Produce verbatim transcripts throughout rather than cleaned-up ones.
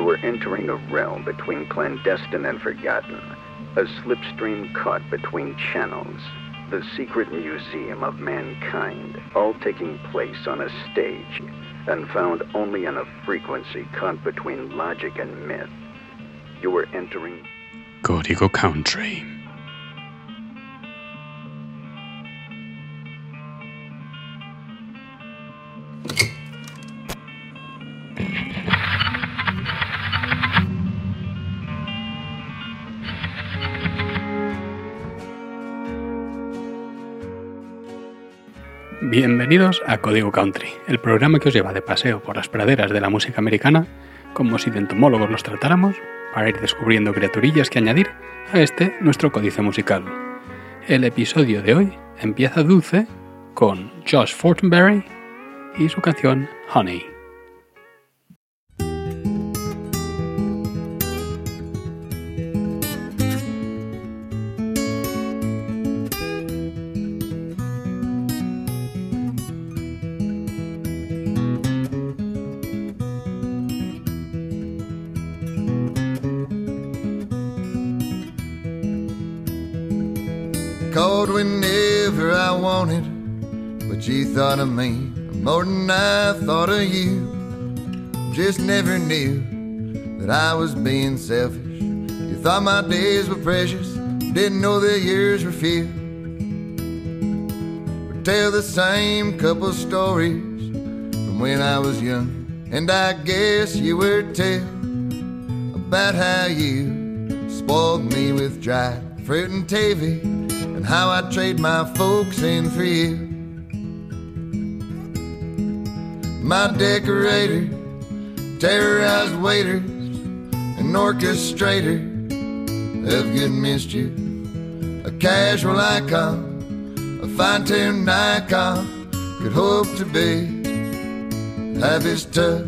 were entering a realm between clandestine and forgotten, a slipstream caught between channels, the secret museum of mankind, all taking place on a stage, and found only on a frequency caught between logic and myth. You were entering Código Country. Bienvenidos a Código Country, el programa que os lleva de paseo por las praderas de la música americana, como si de entomólogos nos tratáramos, para ir descubriendo criaturillas que añadir a este nuestro códice musical. El episodio de hoy empieza dulce con Josh Fortenberry y su canción Honey. Called whenever I wanted, but you thought of me more than I thought of you. Just never knew that I was being selfish. You thought my days were precious, didn't know that yours were few. We tell the same couple stories from when I was young, and I guess you were too, about how you spoiled me with dried fruit and tavy, and how I trade my folks in for you. My decorator, terrorized waiters, an orchestrator of good mischief, a casual icon, a fine-tuned icon, could hope to be half as tough.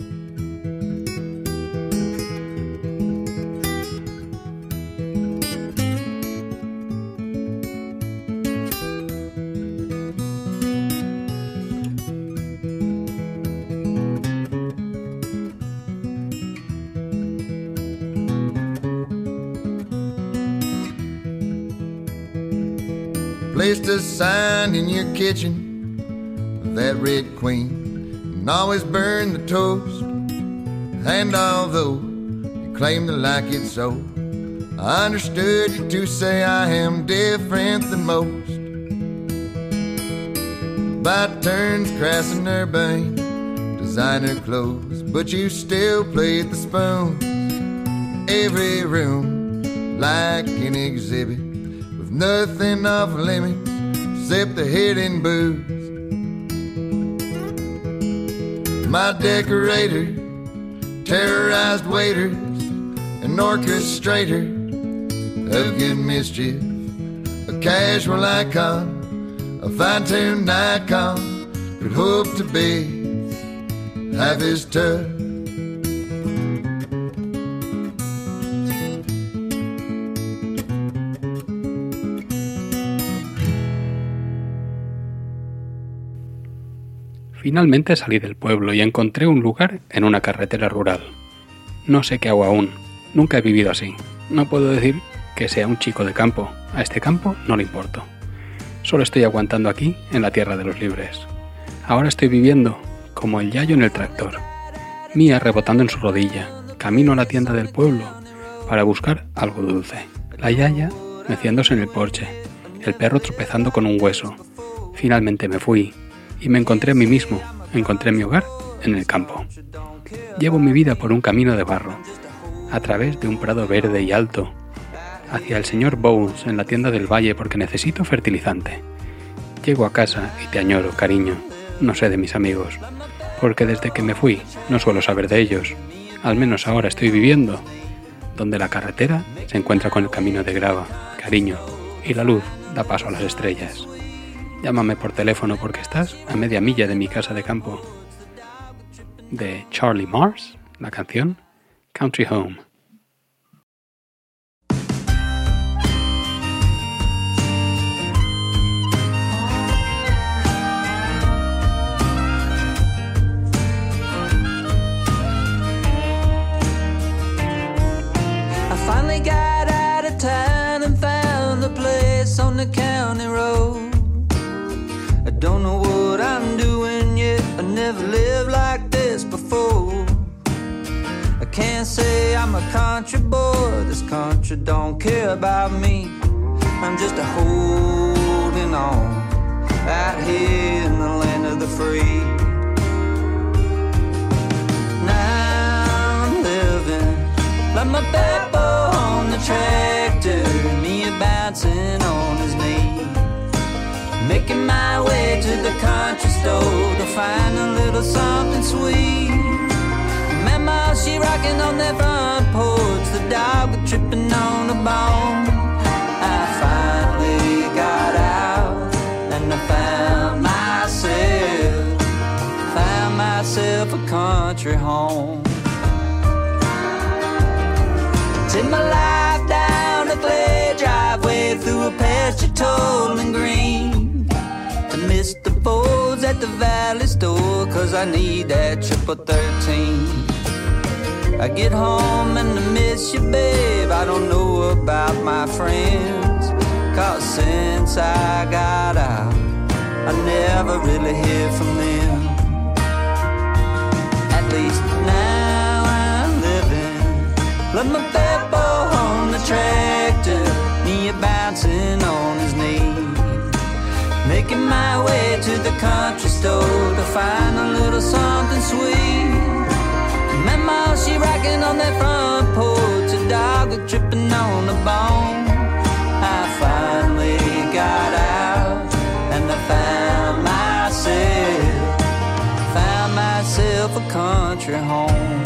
Placed a sign in your kitchen of that Red Queen, and always burned the toast. And although you claim to like it so, I understood you to say I am different than most. By turns crass and urbane, designer clothes, but you still played the spoons. Every room like an exhibit, nothing off limits except the hidden booze. My decorator, terrorized waiters, an orchestrator of good mischief, a casual icon, a fine-tuned icon, could hope to be half as tough. Finalmente salí del pueblo y encontré un lugar en una carretera rural. No sé qué hago aún, nunca he vivido así. No puedo decir que sea un chico de campo, a este campo no le importo. Solo estoy aguantando aquí, en la tierra de los libres. Ahora estoy viviendo como el yayo en el tractor. Mía rebotando en su rodilla, camino a la tienda del pueblo para buscar algo dulce. La yaya meciéndose en el porche, el perro tropezando con un hueso. Finalmente me fui. Y me encontré a mí mismo, encontré mi hogar en el campo. Llevo mi vida por un camino de barro, a través de un prado verde y alto, hacia el señor Bowles en la tienda del valle porque necesito fertilizante. Llego a casa y te añoro, cariño, no sé de mis amigos, porque desde que me fui no suelo saber de ellos. Al menos ahora estoy viviendo, donde la carretera se encuentra con el camino de grava, cariño, y la luz da paso a las estrellas. Llámame por teléfono porque estás a media milla de mi casa de campo. De Charlie Mars, la canción Country Home. don't know what I'm doing yet. I never lived like this before. I can't say I'm a country boy. This country don't care about me. I'm just a holding on out here in the land of the free. Now I'm living like my papa on the tractor, me a bouncing on his knee, making my way to the country store to find a little something sweet. Mama, she rocking on that front porch, the dog was tripping on a bone. I finally got out and I found myself, found myself a country home. Take my life down a clay driveway through a pasture tall and green, to miss the folds at the valley store, cause I need that triple thirteen. I get home and I miss you, babe. I don't know about my friends, cause since I got out, I never really hear from them. At least now I'm living like my papa on the tractor, me a bouncing on his knee, making my way to the country store to find a little something sweet. Mama, she rocking on that front porch, a dog was tripping on a bone. I finally got out and I found myself, found myself a country home.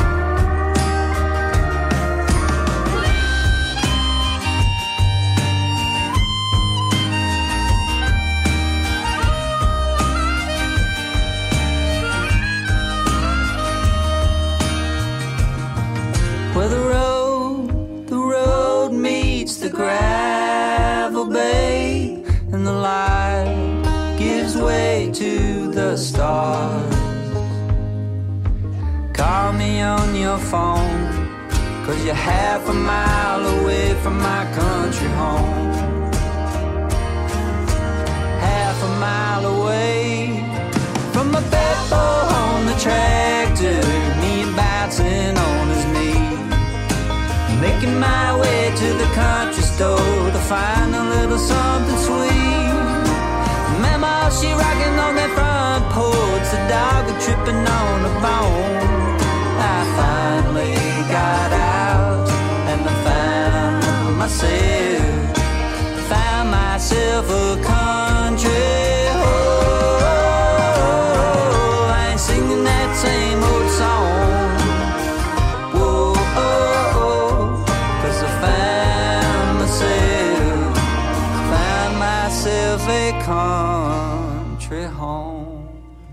Where the road, the road meets the gravel bay, and the light gives way to the stars. Call me on your phone, cause you're half a mile away from my country home. Half a mile away from my papa on the tractor, me bouncing on his knee, making my way to the country store to find a little something sweet. Mama, she rocking on that front porch, the dog was tripping on a bone. I finally got out and I found myself, found myself a country home. I ain't singing that same old song. A country home.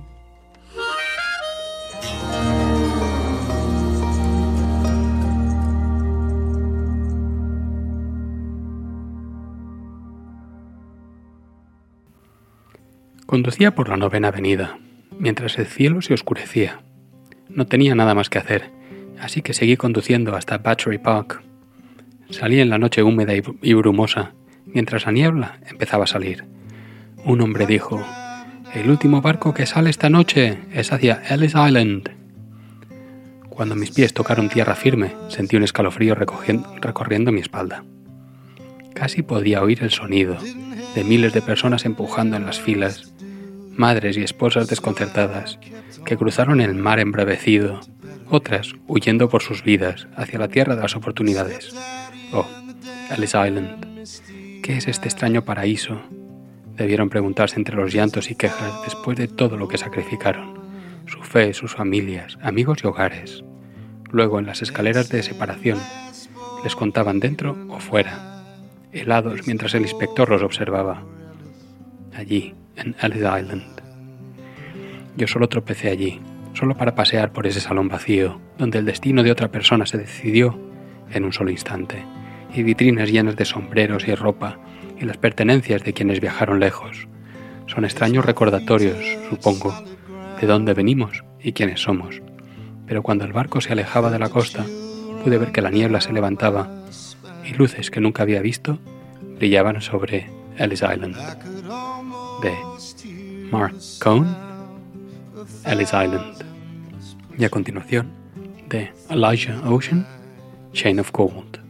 Conducía por la Novena Avenida, mientras el cielo se oscurecía. No tenía nada más que hacer, así que seguí conduciendo hasta Battery Park. Salí en la noche húmeda y brumosa, mientras la niebla empezaba a salir. Un hombre dijo: «El último barco que sale esta noche es hacia Ellis Island». Cuando mis pies tocaron tierra firme, sentí un escalofrío recorriendo mi espalda. Casi podía oír el sonido de miles de personas empujando en las filas, madres y esposas desconcertadas, que cruzaron el mar embravecido, otras huyendo por sus vidas hacia la tierra de las oportunidades. Oh, Ellis Island. ¿Qué es este extraño paraíso?, debieron preguntarse entre los llantos y quejas después de todo lo que sacrificaron, su fe, sus familias, amigos y hogares. Luego, en las escaleras de separación, les contaban dentro o fuera, helados mientras el inspector los observaba. Allí, en Ellis Island. Yo solo tropecé allí, solo para pasear por ese salón vacío, donde el destino de otra persona se decidió en un solo instante, y vitrinas llenas de sombreros y ropa, y las pertenencias de quienes viajaron lejos. Son extraños recordatorios, supongo, de dónde venimos y quiénes somos. Pero cuando el barco se alejaba de la costa, pude ver que la niebla se levantaba y luces que nunca había visto brillaban sobre Ellis Island. De Mark Cohn, Ellis Island. Y a continuación, de Elijah Ocean, Chain of Gold.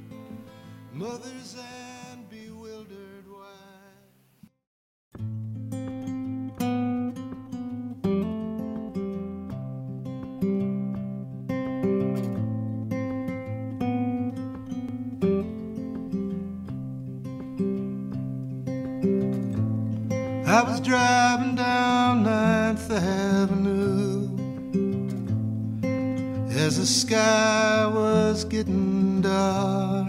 I was driving down ninth Avenue as the sky was getting dark.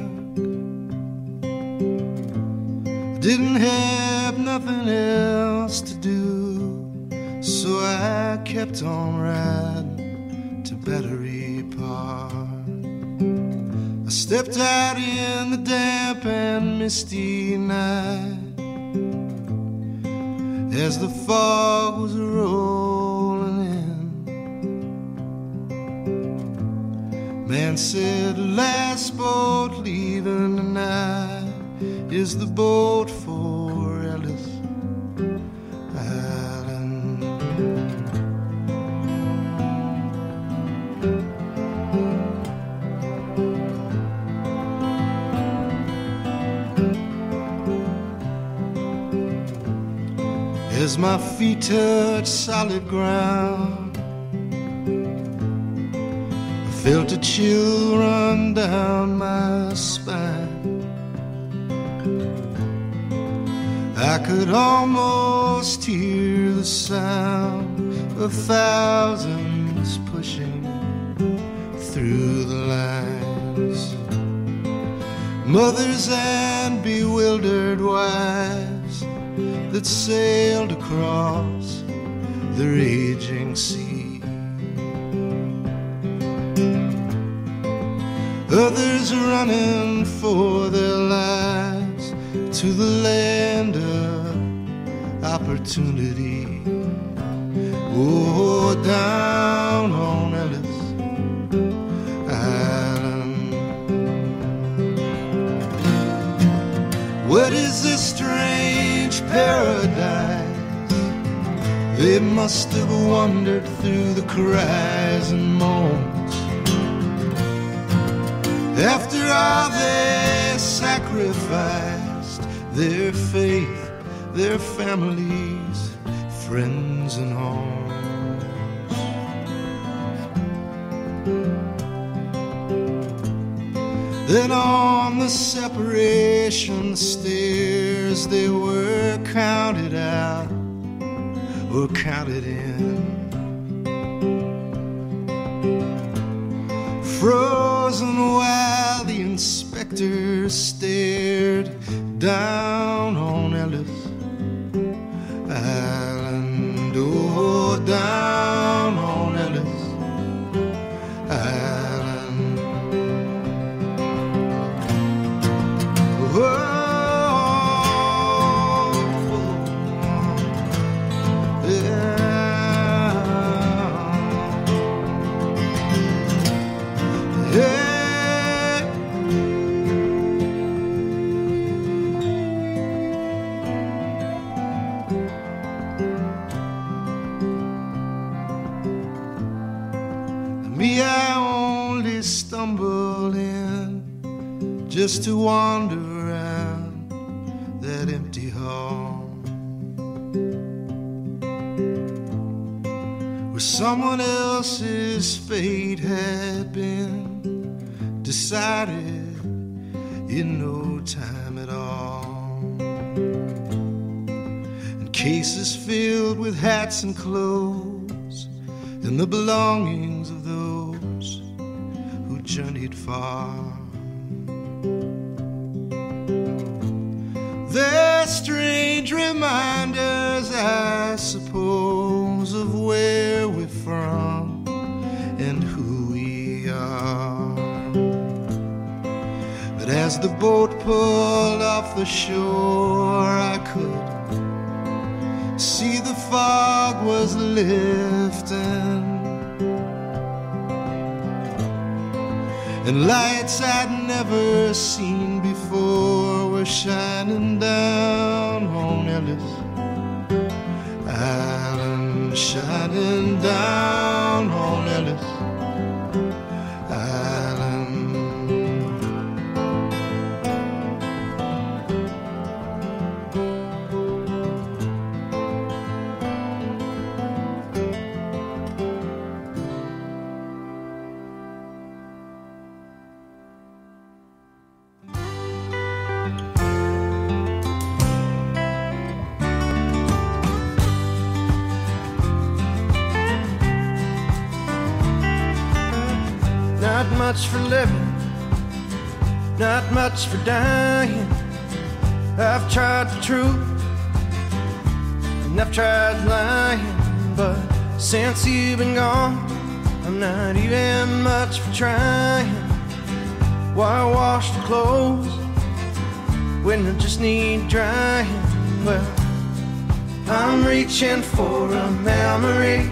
I didn't have nothing else to do, so I kept on riding to Battery Park. I stepped out in the damp and misty night as the fog was rolling in. Man said, last boat leaving tonight is the boat for Ellis Island. As my feet touched solid ground, I felt a chill run down my spine. I could almost hear the sound of thousands pushing through the lines. Mothers and bewildered wives that sailed across the raging sea. Others running for their lives to the land of opportunity. Oh, down on Ellis Island. What is this strange paradise? They must have wandered through the cries and moans. After all they sacrificed, their faith, their families, friends and homes. Then on the separation stairs they were counted out or counted in. Frozen while the inspector stared down on Ellis Island. Oh, down on Ellis Island. Oh, me, I only stumble in just to wander around that empty hall where someone else's fate had been decided in no time at all. And cases filled with hats and clothes and the belongings of those who journeyed far. They're strange reminders, I suppose, of where we're from and who we are. But as the boat pulled off the shore, I could see the fog was lifting, and lights I'd never seen before were shining down on Ellis Island. sun shining down on Ellis Island. Not much for living, not much for dying. I've tried the truth, and I've tried lying, but since you've been gone, I'm not even much for trying. Why wash the clothes when I just need drying? Well, I'm reaching for a memory,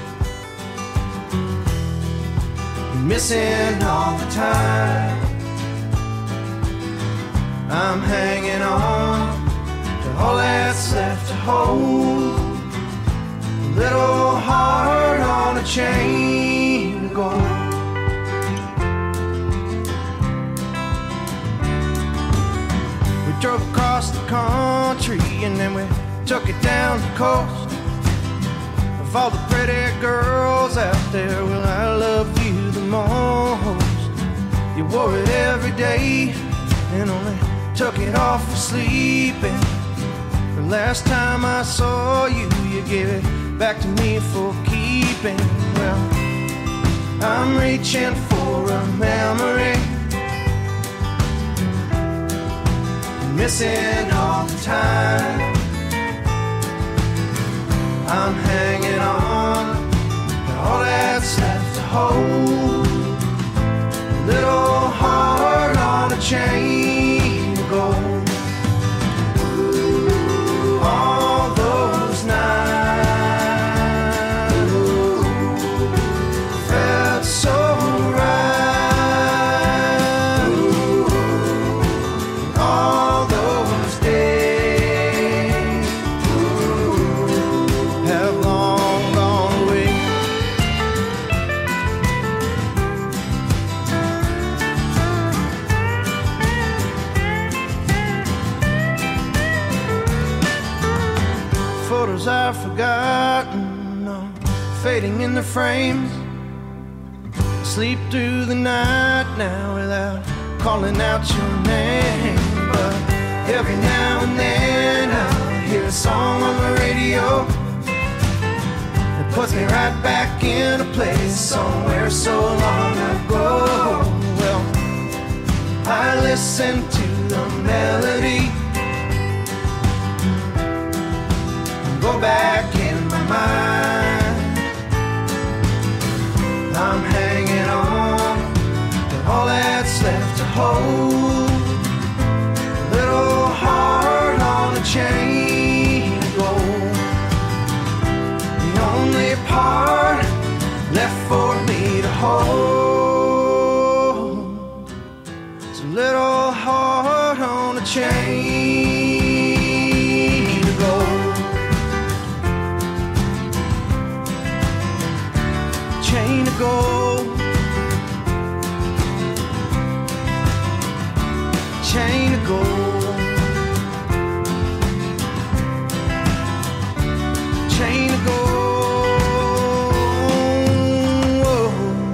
missing all the time. I'm hanging on to all that's left to hold. A little heart on a chain of gold. We drove across the country and then we took it down the coast. Of all the pretty girls out there, well, I love you the most. You wore it every day and only took it off for sleeping. The last time I saw you, you gave it back to me for keeping. Well, I'm reaching for a memory, missing all the time. I'm hanging on to all that's left to hold. A little heart on a chain of gold. Ooh, all those nights ooh, felt so right. Ooh, all those days ooh, have long gone away. Photos I've forgotten are fading in the frames. I sleep through the night now without calling out your name. But every now and then I'll hear a song on the radio that puts me right back in a place somewhere so long ago. Well, I listen to the melody, go back in my mind. I'm hanging on to all that's left to hold. A little heart on a chain of gold. The only part left for me to hold is a little heart on a chain of gold. Chain of gold, chain of gold, chain of gold.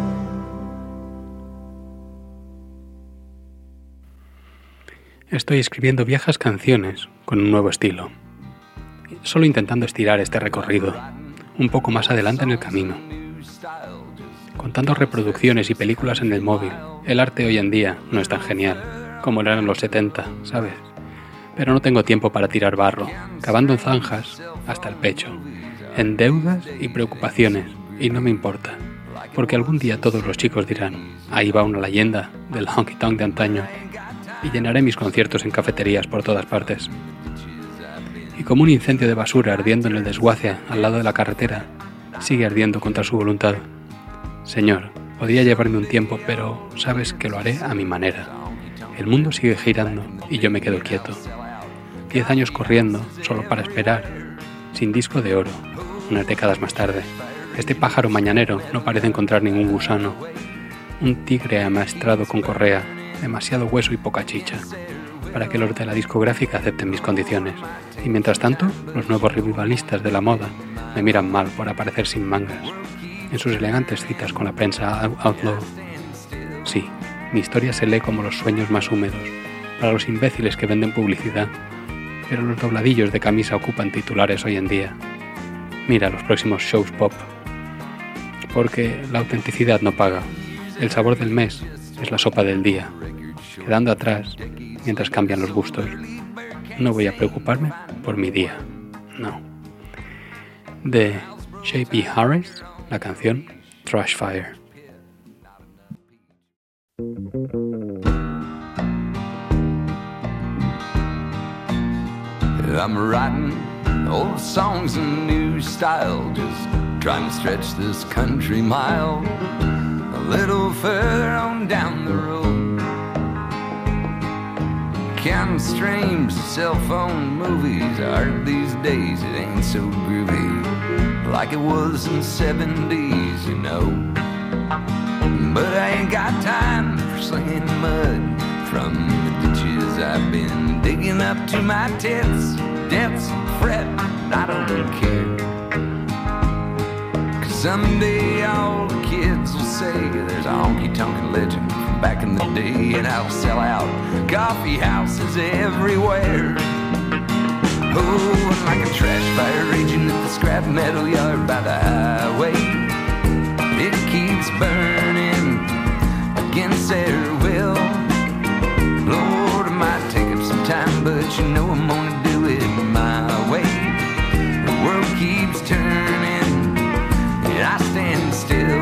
Estoy escribiendo viejas canciones con un nuevo estilo, solo intentando estirar este recorrido un poco más adelante en el camino. Con tantas reproducciones y películas en el móvil, el arte hoy en día no es tan genial como era en los setenta, ¿sabes? Pero no tengo tiempo para tirar barro, cavando en zanjas hasta el pecho, en deudas y preocupaciones, y no me importa, porque algún día todos los chicos dirán, ahí va una leyenda del honky tonk de antaño, y llenaré mis conciertos en cafeterías por todas partes. Y como un incendio de basura ardiendo en el desguace al lado de la carretera, sigue ardiendo contra su voluntad. Señor, podría llevarme un tiempo, pero sabes que lo haré a mi manera. El mundo sigue girando y yo me quedo quieto. Diez años corriendo, solo para esperar, sin disco de oro, unas décadas más tarde. Este pájaro mañanero no parece encontrar ningún gusano. Un tigre amaestrado con correa, demasiado hueso y poca chicha, para que los de la discográfica acepten mis condiciones. Y mientras tanto, los nuevos revivalistas de la moda me miran mal por aparecer sin mangas, en sus elegantes citas con la prensa outlaw. Sí, mi historia se lee como los sueños más húmedos, para los imbéciles que venden publicidad, pero los dobladillos de camisa ocupan titulares hoy en día. Mira los próximos shows pop, porque la autenticidad no paga. El sabor del mes es la sopa del día, quedando atrás mientras cambian los gustos. No voy a preocuparme por mi día, no. De J P Harris, la canción Trash Fire. I'm writing old songs in new style, just trying to stretch this country mile a little further on down the road. Counting streams of cell phone movies, art these days it ain't so groovy like it was in the seventies, you know. But I ain't got time for slinging mud from the ditches I've been digging up to my tits. Debts, fret, I don't care. Cause someday all the kids will say there's a honky-tonk legend from back in the day, and I'll sell out coffee houses everywhere. Oh, and like a trash fire raging at the scrap metal yard by the highway, it keeps burning against their will. Lord, it might take up some time, but you know I'm gonna do it my way. The world keeps turning, and I stand still.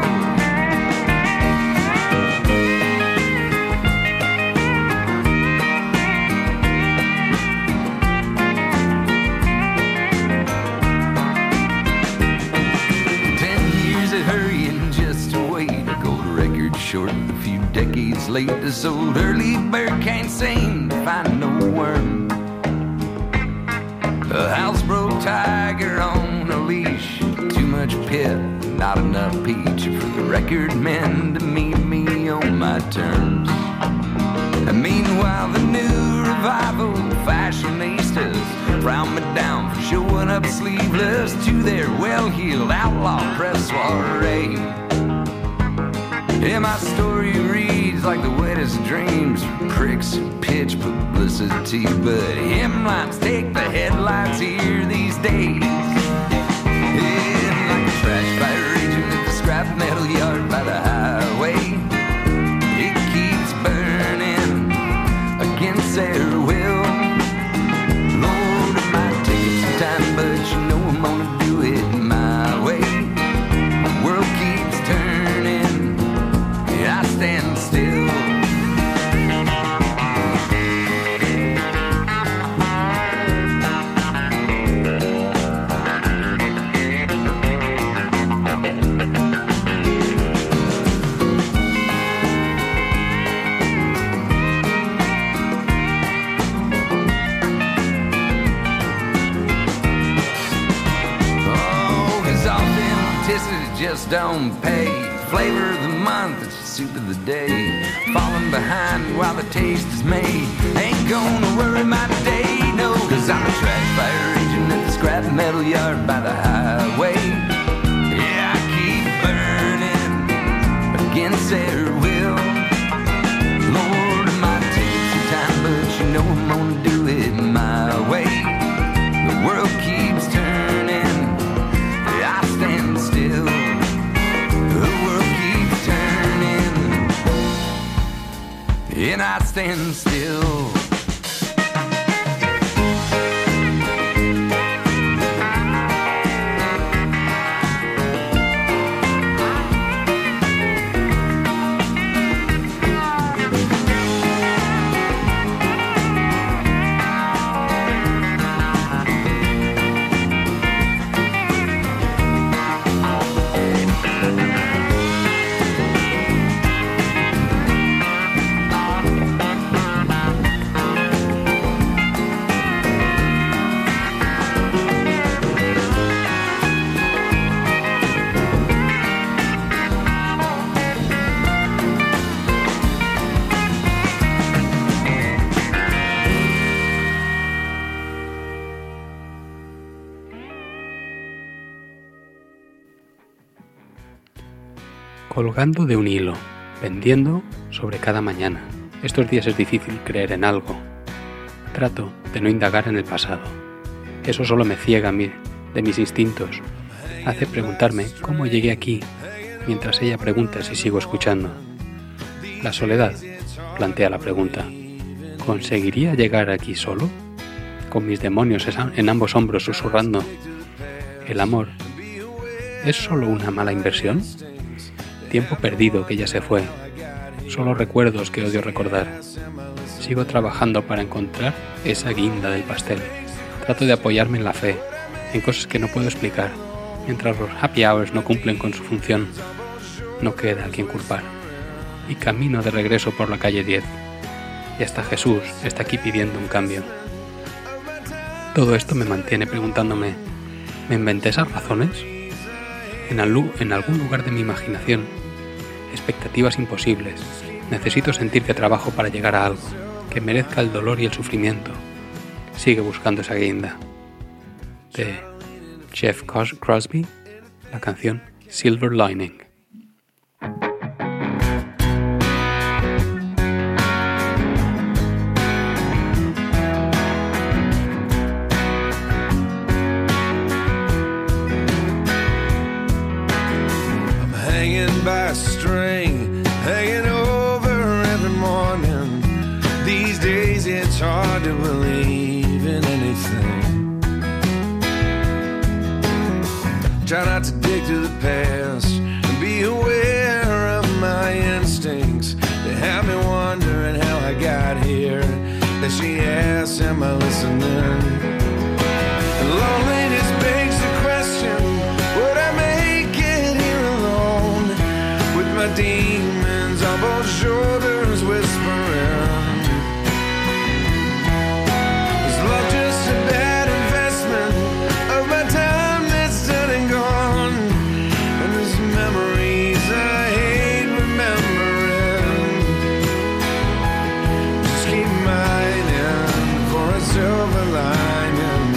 Ten years of hurrying just to wait, a gold record short, a few decades late. This old early bird can't seem to find no worm. A housebroke tiger on a leash, too much pit, not enough peach for the record men to meet me on my terms. And meanwhile the new revival fashionistas frown me down for showing up sleeveless to their well-heeled outlaw press soiree. Yeah, my story reads like the wettest dreams, pricks and pitch publicity, but hemlines take the headlines here these days. Yeah, like a trash fire raging at the scrap metal yard by the highway, it keeps burning against their will. Lord, it might take some time, but you know I'm gonna do it my way. The world keeps turning, I stand still. Oh, 'cause authenticity just don't pay. Flavor of the month, it's the soup of the day. Falling behind while the taste is made ain't gonna worry my day, no. 'Cause I'm a trash fire raging at the scrap metal yard by the highway. Yeah, I keep burning against their will. Lord, it might take some time, but you know I'm gonna do it my way. The world keeps turning, I stand still. The world keeps turning, and I stand still. colgando de un hilo, pendiendo sobre cada mañana. Estos días es difícil creer en algo. Trato de no indagar en el pasado. Eso solo me ciega a mí, de mis instintos. Hace preguntarme cómo llegué aquí, mientras ella pregunta si sigo escuchando. La soledad plantea la pregunta: ¿conseguiría llegar aquí solo? Con mis demonios en ambos hombros susurrando. ¿El amor es solo una mala inversión? Tiempo perdido que ya se fue. Solo recuerdos que odio recordar. Sigo trabajando para encontrar esa guinda del pastel. Trato de apoyarme en la fe, en cosas que no puedo explicar, mientras los happy hours no cumplen con su función. No queda a quien culpar. Y camino de regreso por la calle diez. Y hasta Jesús está aquí pidiendo un cambio. Todo esto me mantiene preguntándome: ¿me inventé esas razones? En, al- en algún lugar de mi imaginación, expectativas imposibles. Necesito sentir que trabajo para llegar a algo, que merezca el dolor y el sufrimiento. Sigue buscando esa guinda. De Jeff Crosby, la canción Silver Lining. By a string, hanging over every morning. These days it's hard to believe in anything. Try not to dig to the past and be aware of my instincts. They have me wondering how I got here. Then she asks, am I listening? And loneliness begs the question, would I make it here alone? With my demons on both shoulders whispering, is love just a bad investment of my time that's done and gone? And there's memories I hate remembering. Just keep mining for a silver lining.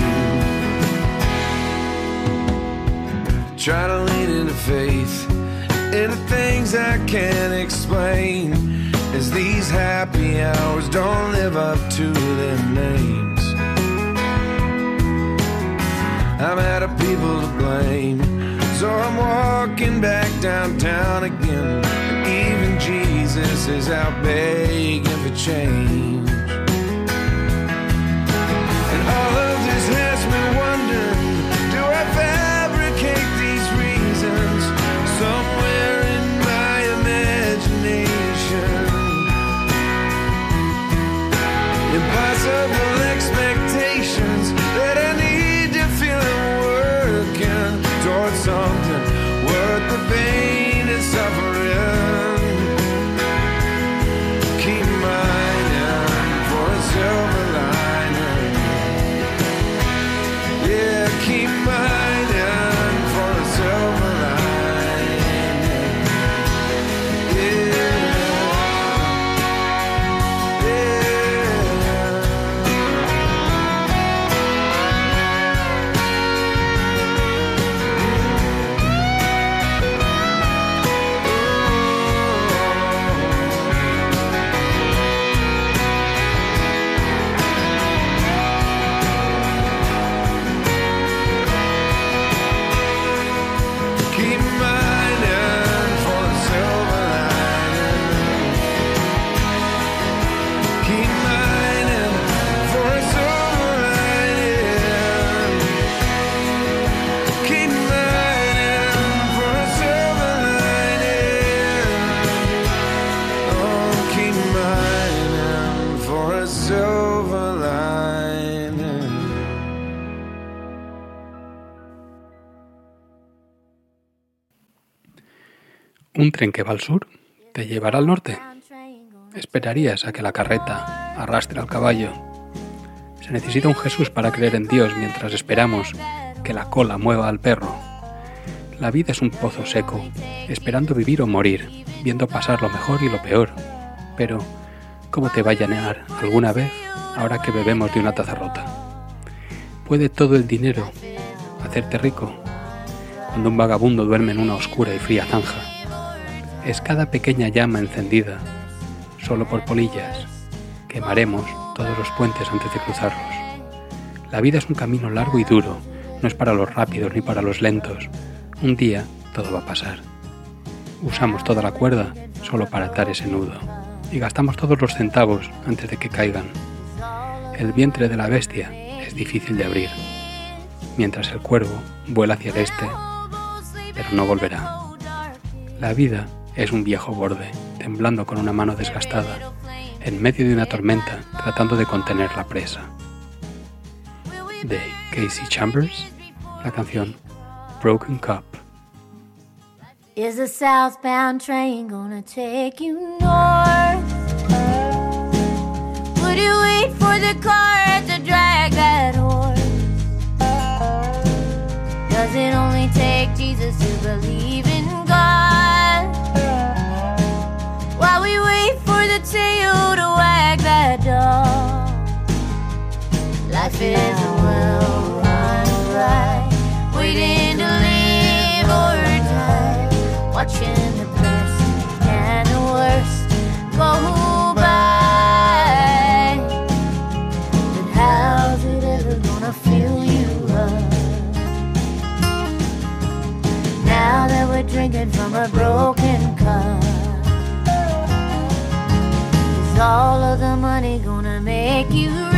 Try to lean into faith, into things I can't explain, as these happy hours don't live up to their names. I'm out of people to blame, so I'm walking back downtown again. And even Jesus is out begging for change. And all of this has me wondering, do I fabricate these reasons somewhere in my imagination? Impossible expectations that I need to feel I'm working towards something worth the pain and suffering. Keep mining for a silver lining. Yeah, keep mining for a silver lining. Yeah, keep mining for a silver lining. Keep mining for a silver lining. Keep mining for a silver lining. Oh, keep mining for a silver lining. Un tren que va al sur te llevará al norte. Esperarías a que la carreta arrastre al caballo. Se necesita un Jesús para creer en Dios mientras esperamos que la cola mueva al perro. La vida es un pozo seco, esperando vivir o morir, viendo pasar lo mejor y lo peor. Pero, ¿cómo te va a llenar alguna vez ahora que bebemos de una taza rota? ¿Puede todo el dinero hacerte rico? Cuando un vagabundo duerme en una oscura y fría zanja. es cada pequeña llama encendida, solo por polillas. Quemaremos todos los puentes antes de cruzarlos. La vida es un camino largo y duro, no es para los rápidos ni para los lentos. Un día todo va a pasar. Usamos toda la cuerda solo para atar ese nudo y gastamos todos los centavos antes de que caigan. El vientre de la bestia es difícil de abrir, mientras el cuervo vuela hacia el este, pero no volverá. La vida es un viejo borde, temblando con una mano desgastada, en medio de una tormenta, tratando de contener la presa. De Casey Chambers, la canción Broken Cup. Is a southbound train gonna take you north? Would you wait for the car to drag that horse? Does it only take Jesus to believe in God? While we wait for the tail to wag that dog. Life is a well-run ride, waiting to live or die, watching the best and the worst go by. But how's it ever gonna fill you up? Now that we're drinking from a broken cup, is all of the money gonna make you rich?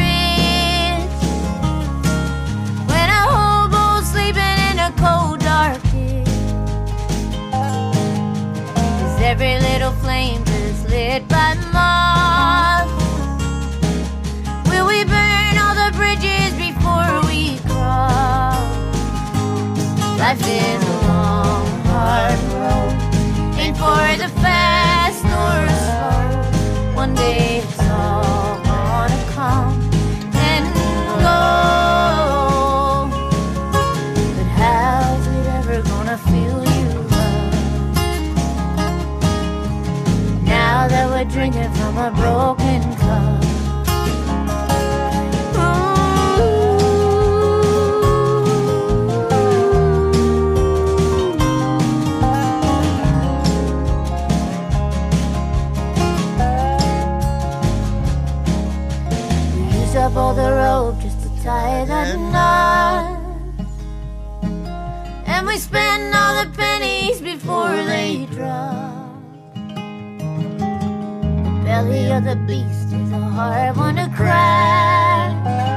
When a hobo's sleeping in a cold dark pit, is every little flame just lit by moths? Will we burn all the bridges before we cross? Life is a long, hard road, ain't for the fast nor slow. One day it's all gonna come and go. But how's it ever gonna fill you up? Now that we're drinking from a broken cup. Up all the rope just to tie that knot, and we spend all the pennies before they drop. The belly of the beast is a hard one to crack.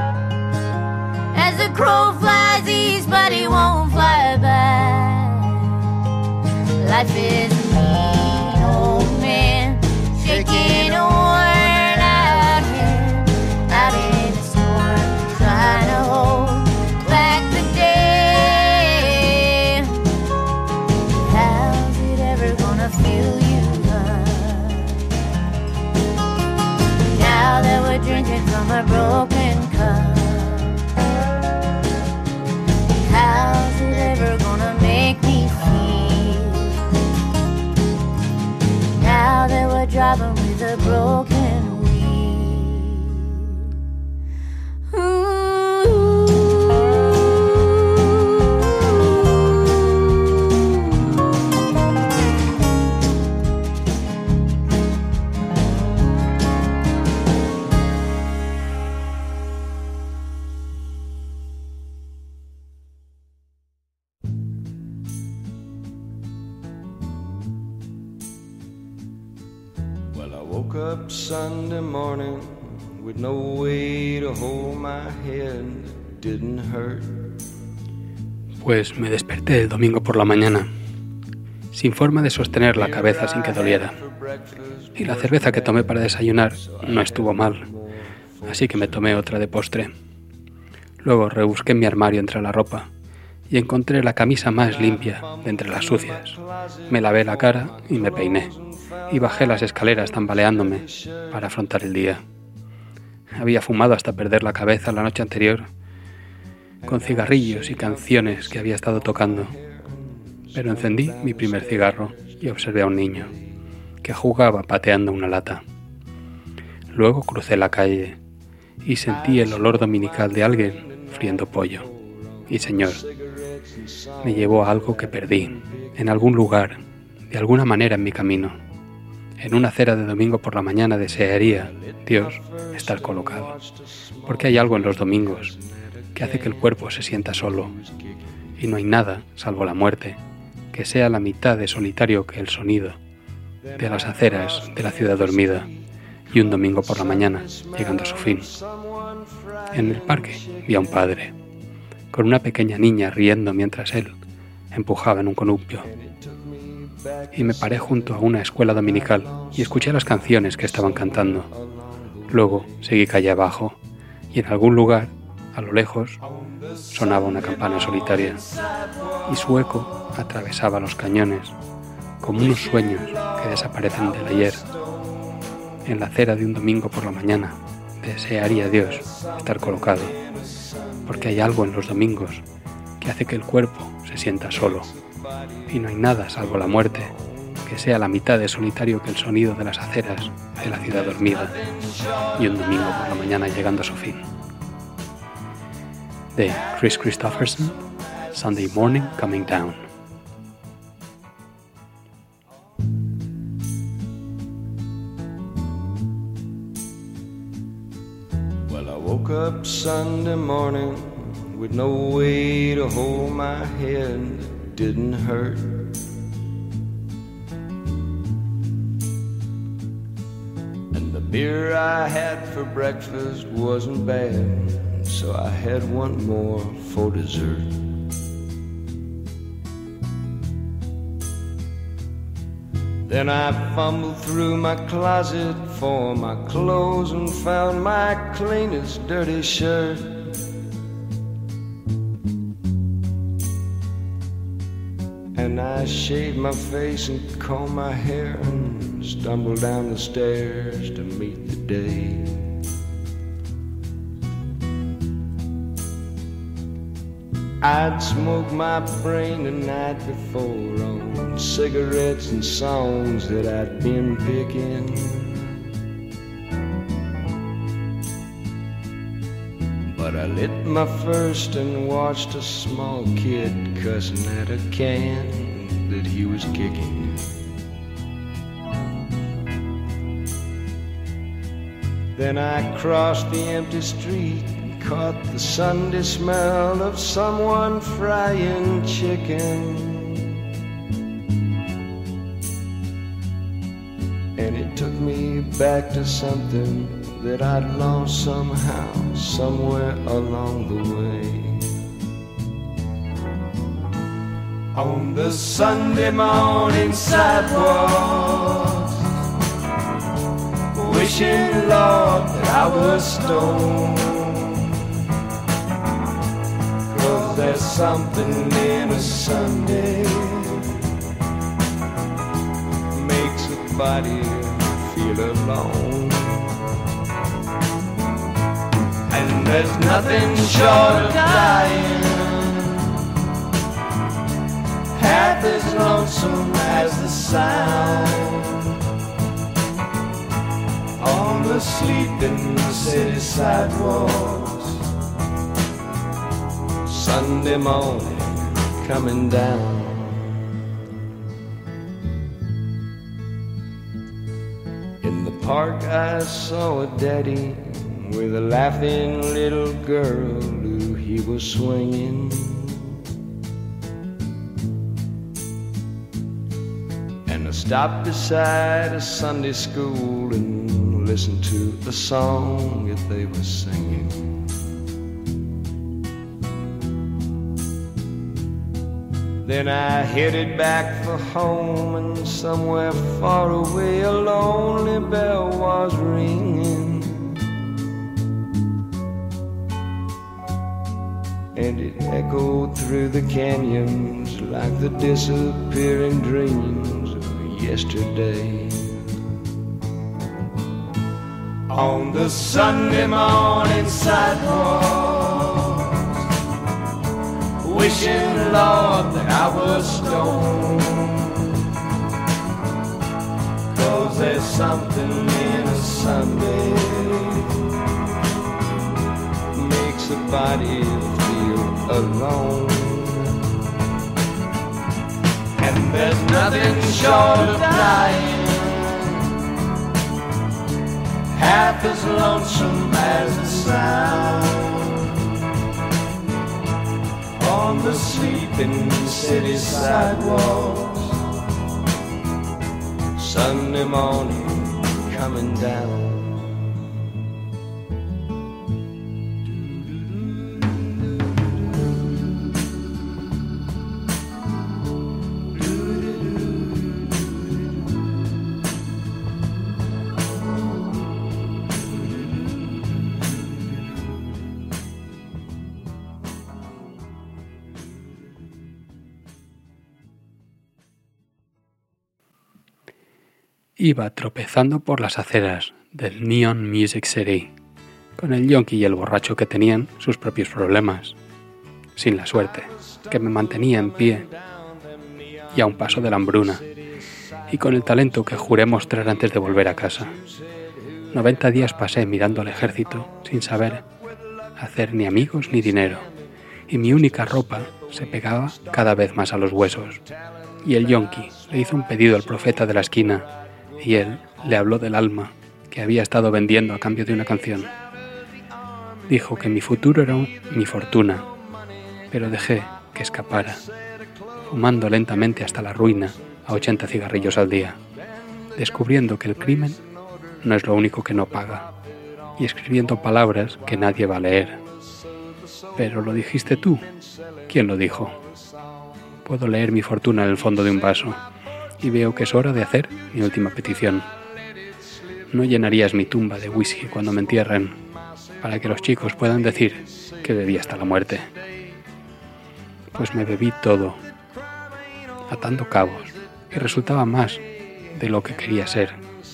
As the crow flies east, but he won't fly back. Life is a mean old man shaking a worn out hand out in the storm, trying to hold back the day. How's it ever gonna fill you up? Now that we're drinking from a broken cup, how's it ever gonna make me feel? Now that we're driving with a broken wheel. Well, I woke up Sunday morning with no way to hold my head. It didn't hurt. Pues me desperté el domingo por la mañana, sin forma de sostener la cabeza sin que doliera. Y la cerveza que tomé para desayunar no estuvo mal, así que me tomé otra de postre. Luego rebusqué en mi armario entre la ropa y encontré la camisa más limpia de entre las sucias. Me lavé la cara y me peiné, y bajé las escaleras tambaleándome para afrontar el día. Había fumado hasta perder la cabeza la noche anterior, con cigarrillos y canciones que había estado tocando. Pero encendí mi primer cigarro y observé a un niño que jugaba pateando una lata. Luego crucé la calle y sentí el olor dominical de alguien friendo pollo. Y Señor, me llevó a algo que perdí en algún lugar de alguna manera en mi camino. En una acera de domingo por la mañana desearía, Dios, estar colocado, porque hay algo en los domingos que hace que el cuerpo se sienta solo, y no hay nada, salvo la muerte, que sea la mitad de solitario que el sonido de las aceras de la ciudad dormida, y un domingo por la mañana, llegando a su fin. En el parque vi a un padre, con una pequeña niña riendo mientras él empujaba en un columpio. Y me paré junto a una escuela dominical y escuché las canciones que estaban cantando. Luego seguí calle abajo y en algún lugar, a lo lejos, sonaba una campana solitaria y su eco atravesaba los cañones como unos sueños que desaparecen del ayer. En la acera de un domingo por la mañana desearía Dios estar colocado, porque hay algo en los domingos que hace que el cuerpo se sienta solo, y no hay nada salvo la muerte que sea la mitad de solitario que el sonido de las aceras de la ciudad dormida, y un domingo por la mañana llegando a su fin. De Chris Christopherson, Sunday Morning Coming Down. Well, I woke up Sunday morning with no way to hold my head. It didn't hurt. And the beer I had for breakfast wasn't bad, so I had one more for dessert. Then I fumbled through my closet for my clothes and found my cleanest dirty shirt. And I shaved my face and combed my hair and stumbled down the stairs to meet the day. I'd smoked my brain the night before on cigarettes and songs that I'd been picking. But I lit my first and watched a small kid cussing at a can that he was kicking. Then I crossed the empty street, caught the Sunday smell of someone frying chicken. And it took me back to something that I'd lost somehow, somewhere along the way. On the Sunday morning sidewalks, wishing, Lord, that I was stoned. There's something in a Sunday makes a body feel alone. And there's nothing short of dying half as lonesome as the sound on the sleeping city sidewalks. Sunday morning coming down. In the park I saw a daddy with a laughing little girl who he was swinging. And I stopped beside a Sunday school and listened to the song that they were singing. Then I headed back for home, and somewhere far away a lonely bell was ringing. And it echoed through the canyons like the disappearing dreams of yesterday. On the Sunday morning sidewalk, wishing, Lord, that I was stoned. 'Cause there's something in a Sunday makes a body feel alone. And there's nothing nothing short of dying, half as lonesome as the sound on the sleeping city sidewalks, Sunday morning coming down. Iba tropezando por las aceras del Neon Music City, con el yonki y el borracho que tenían sus propios problemas, sin la suerte, que me mantenía en pie y a un paso de la hambruna, y con el talento que juré mostrar antes de volver a casa. noventa días pasé mirando al ejército sin saber hacer ni amigos ni dinero, y mi única ropa se pegaba cada vez más a los huesos. Y el yonki le hizo un pedido al profeta de la esquina, y él le habló del alma que había estado vendiendo a cambio de una canción. Dijo que mi futuro era un, mi fortuna, pero dejé que escapara, fumando lentamente hasta la ruina a ochenta cigarrillos al día, descubriendo que el crimen no es lo único que no paga, y escribiendo palabras que nadie va a leer. Pero lo dijiste tú. ¿Quién lo dijo? Puedo leer mi fortuna en el fondo de un vaso, y veo que es hora de hacer mi última petición. No llenarías mi tumba de whisky cuando me entierren, para que los chicos puedan decir que bebí hasta la muerte. Pues me bebí todo, atando cabos, y resultaba más de lo que quería ser.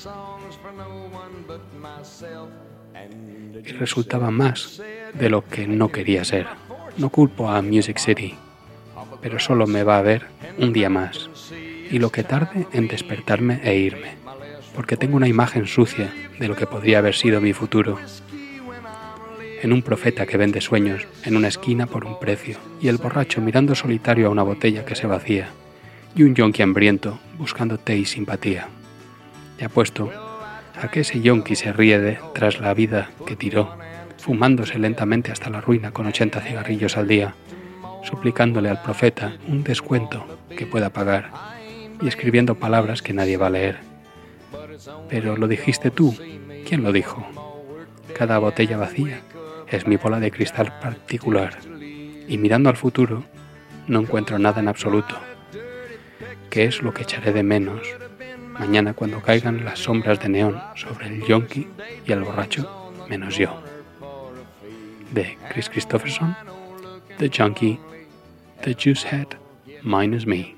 Y resultaba más de lo que no quería ser. No culpo a Music City, pero solo me va a ver un día más, y lo que tarde en despertarme e irme, porque tengo una imagen sucia de lo que podría haber sido mi futuro. En un profeta que vende sueños en una esquina por un precio, y el borracho mirando solitario a una botella que se vacía, y un yonki hambriento buscando té y simpatía. Y apuesto a que ese yonki se ríe de tras la vida que tiró, fumándose lentamente hasta la ruina con ochenta cigarrillos al día, suplicándole al profeta un descuento que pueda pagar, y escribiendo palabras que nadie va a leer. Pero lo dijiste tú. ¿Quién lo dijo? Cada botella vacía es mi bola de cristal particular, y mirando al futuro no encuentro nada en absoluto. ¿Qué es lo que echaré de menos mañana cuando caigan las sombras de neón sobre el yonki y el borracho menos yo? De Chris Christopherson, The Junkie, The Juicehead minus me.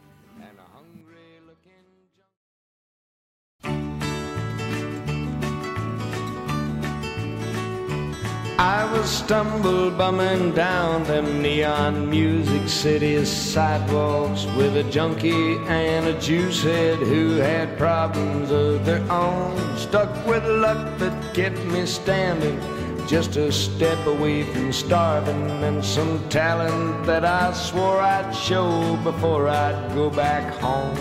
I was stumble bumming down them neon music city sidewalks with a junkie and a juicehead who had problems of their own, stuck with luck that kept me standing just a step away from starving, and some talent that I swore I'd show before I'd go back home.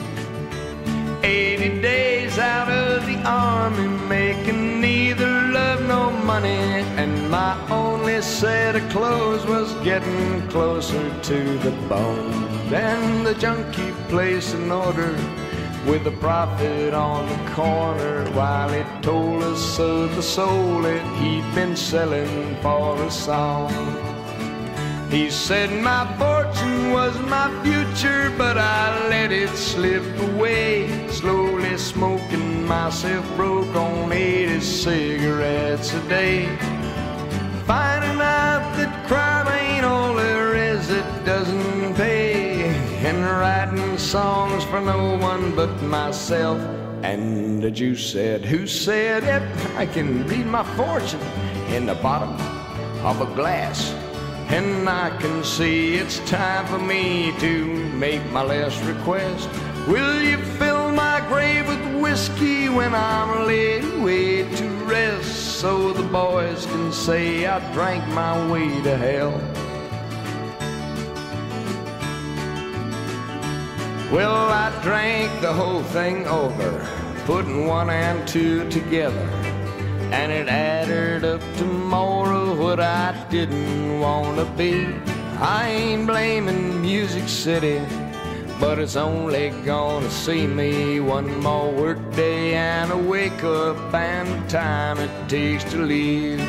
Eighty days out of the army, making neither love nor money, and my only set of clothes was getting closer to the bone. Then the junkie placed an order with the prophet on the corner, while he told us of the soul that he'd been selling for a song. He said my fortune was my future, but I let it slip away, slowly smoking myself broke on eighty cigarettes a day, finding out that crime ain't all there is, it doesn't pay, and writing songs for no one but myself. And the Jew said, who said, yep, I can read my fortune in the bottom of a glass, and I can see it's time for me to make my last request. Will you fill my grave with whiskey when I'm laid away to rest, so the boys can say I drank my way to hell? Well, I drank the whole thing over, putting one and two together, and it added up to more of what I didn't want to be. I ain't blaming Music City, but it's only gonna see me one more work day and a wake up and the time it takes to leave.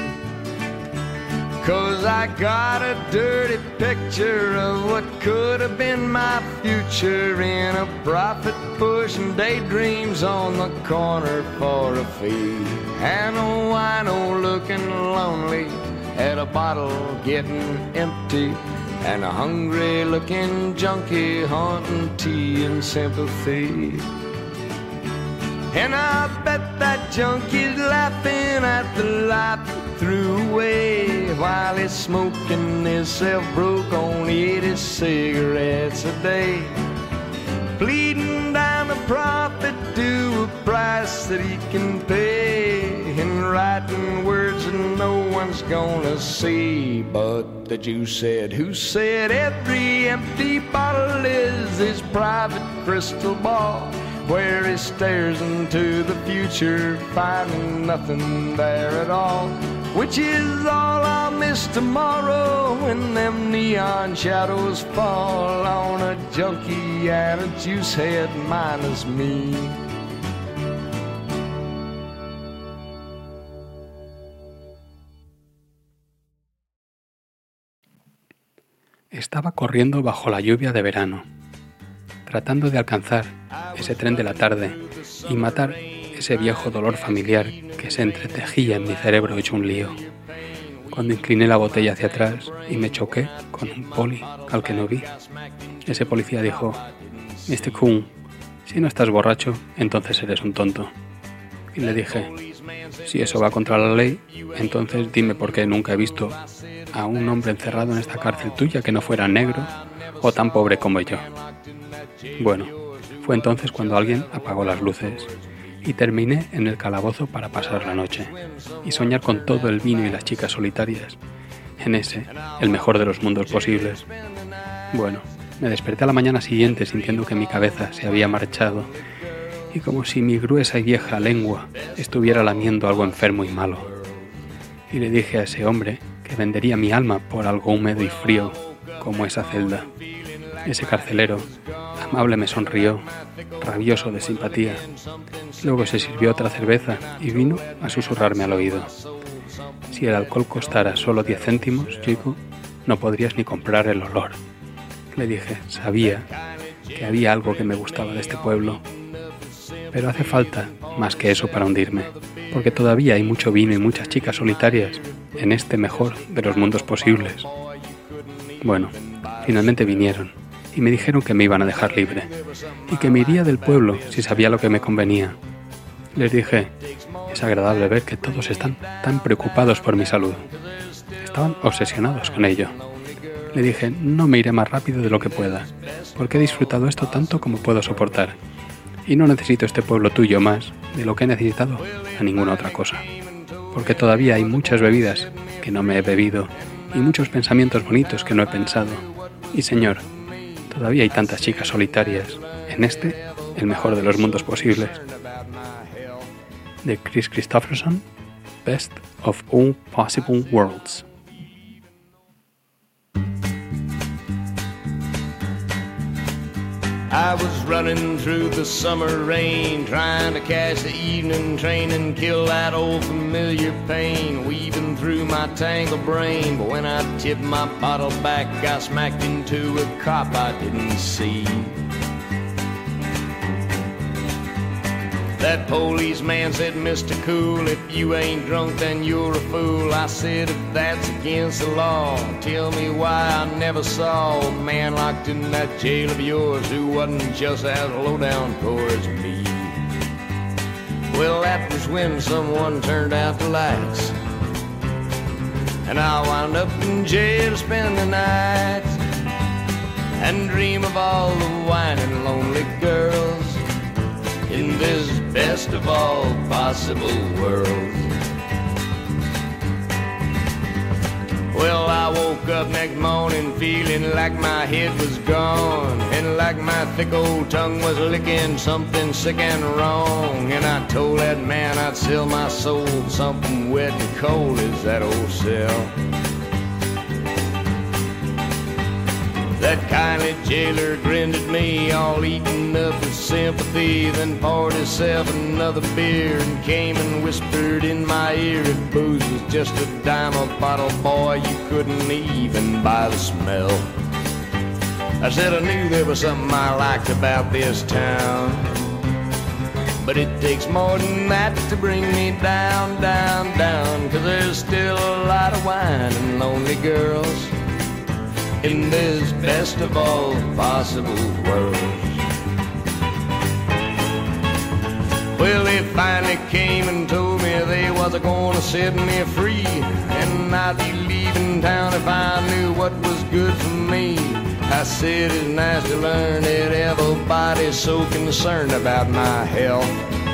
Cause I got a dirty picture of what could have been my future in a profit push and daydreams on the corner for a fee. And a wino looking lonely at a bottle getting empty, and a hungry looking junkie haunting tea and sympathy. And I bet that junkie's laughing at the life he threw away while he's smoking himself broke on eighty cigarettes a day, bleeding down the profit to a price that he can pay, and writing words that no one's gonna see but that you said. Who said every empty bottle is his private crystal ball, where he stares into the future finding nothing there at all, which is all I'll miss tomorrow when them neon shadows fall on a junkie and a juice head minus me. Estaba corriendo bajo la lluvia de verano, tratando de alcanzar ese tren de la tarde y matar ese viejo dolor familiar que se entretejía en mi cerebro hecho un lío, cuando incliné la botella hacia atrás y me choqué con un poli al que no vi. Ese policía dijo: mister Kuhn, si no estás borracho, entonces eres un tonto. Y le dije: si eso va contra la ley, entonces dime por qué nunca he visto a un hombre encerrado en esta cárcel tuya que no fuera negro o tan pobre como yo. Bueno, fue entonces cuando alguien apagó las luces y terminé en el calabozo para pasar la noche y soñar con todo el vino y las chicas solitarias, en ese, el mejor de los mundos posibles. Bueno, me desperté a la mañana siguiente sintiendo que mi cabeza se había marchado y como si mi gruesa y vieja lengua estuviera lamiendo algo enfermo y malo. Y le dije a ese hombre que vendería mi alma por algo húmedo y frío como esa celda. Ese carcelero amable me sonrió, rabioso de simpatía. Luego se sirvió otra cerveza y vino a susurrarme al oído: si el alcohol costara solo diez céntimos, chico, no podrías ni comprar el olor. Le dije, sabía que había algo que me gustaba de este pueblo, pero hace falta más que eso para hundirme, porque todavía hay mucho vino y muchas chicas solitarias en este mejor de los mundos posibles. Bueno, finalmente vinieron y me dijeron que me iban a dejar libre y que me iría del pueblo si sabía lo que me convenía. Les dije, es agradable ver que todos están tan preocupados por mi salud. Estaban obsesionados con ello. Le dije, no me iré más rápido de lo que pueda, porque he disfrutado esto tanto como puedo soportar, y no necesito este pueblo tuyo más de lo que he necesitado a ninguna otra cosa, porque todavía hay muchas bebidas que no me he bebido y muchos pensamientos bonitos que no he pensado. Y señor, todavía hay tantas chicas solitarias en este, el mejor de los mundos posibles. De Chris Christopherson, Best of All Possible Worlds. I was running through the summer rain, trying to catch the evening train and kill that old familiar pain weaving through my tangled brain. But when I tipped my bottle back, I smacked into a cop I didn't see. That policeman said, Mister Cool, if you ain't drunk, then you're a fool. I said, if that's against the law, tell me why I never saw a man locked in that jail of yours who wasn't just as low down poor as me. Well, that was when someone turned out the lights, and I wound up in jail to spend the night and dream of all the whining lonely girls in this best of all possible worlds. Well, I woke up next morning feeling like my head was gone, and like my thick old tongue was licking something sick and wrong. And I told that man I'd sell my soul for something wet and cold as that old cell. That kindly jailer grinned at me, all eaten up with sympathy, then poured himself another beer and came and whispered in my ear, if booze was just a dime a bottle, boy, you couldn't even buy the smell. I said I knew there was something I liked about this town, but it takes more than that to bring me down, down, down, 'cause there's still a lot of wine and lonely girls in this best of all possible worlds. Well, they finally came and told me they wasn't gonna set me free, and I'd be leaving town if I knew what was good for me. I said it's nice to learn that everybody's so concerned about my health.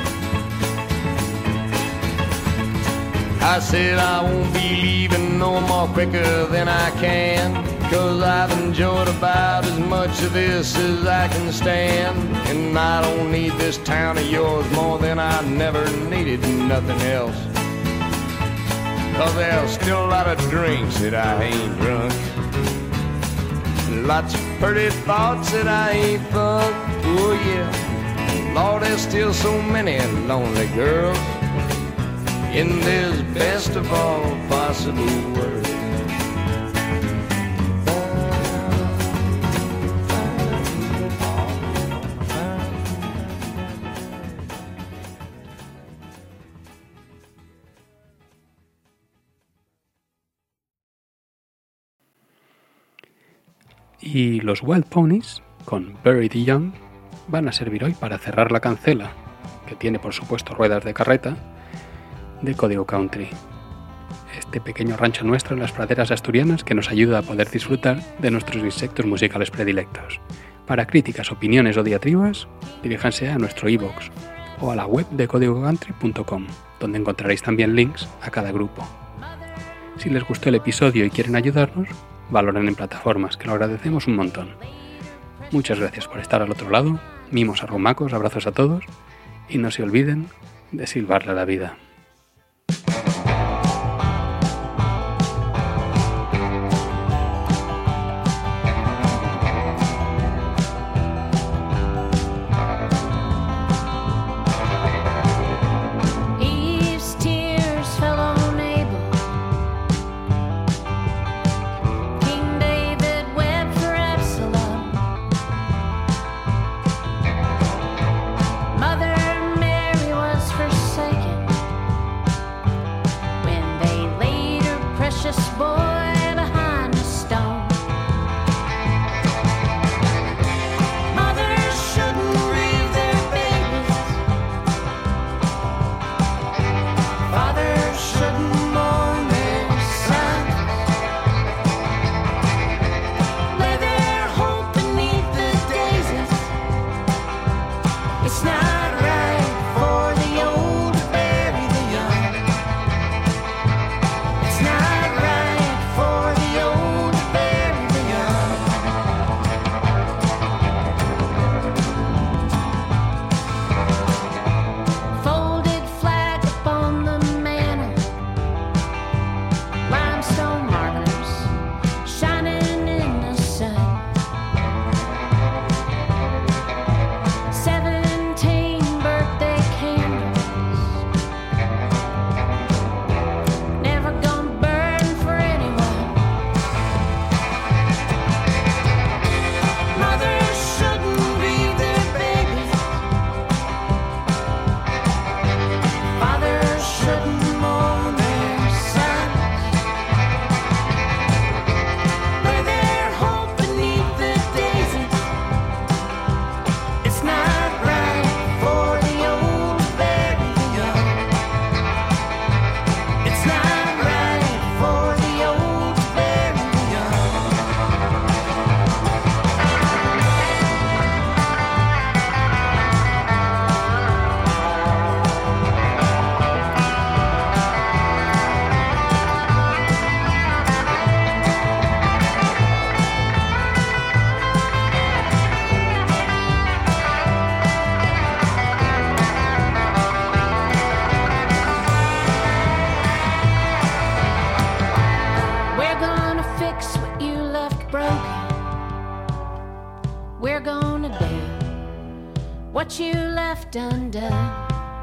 I said I won't be leaving no more quicker than I can, 'cause I've enjoyed about as much of this as I can stand. And I don't need this town of yours more than I never needed nothing else, 'cause there's still a lot of drinks that I ain't drunk, lots of pretty thoughts that I ain't fucked. Oh yeah, Lord, there's still so many lonely girls in this best of all possible worlds. Y los Wild Ponies, con Bury the Young, van a servir hoy para cerrar la cancela, que tiene por supuesto ruedas de carreta, de Código Country. Este pequeño rancho nuestro en las praderas asturianas que nos ayuda a poder disfrutar de nuestros insectos musicales predilectos. Para críticas, opiniones o diatribas, diríjanse a nuestro iVoox o a la web de código country punto com, donde encontraréis también links a cada grupo. Si les gustó el episodio y quieren ayudarnos, valoren en plataformas, que lo agradecemos un montón. Muchas gracias por estar al otro lado, mimos arrumacos, abrazos a todos, y no se olviden de silbarle a la vida. Mother Mary was forsaken what you left undone.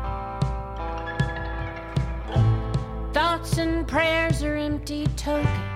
Thoughts and prayers are empty tokens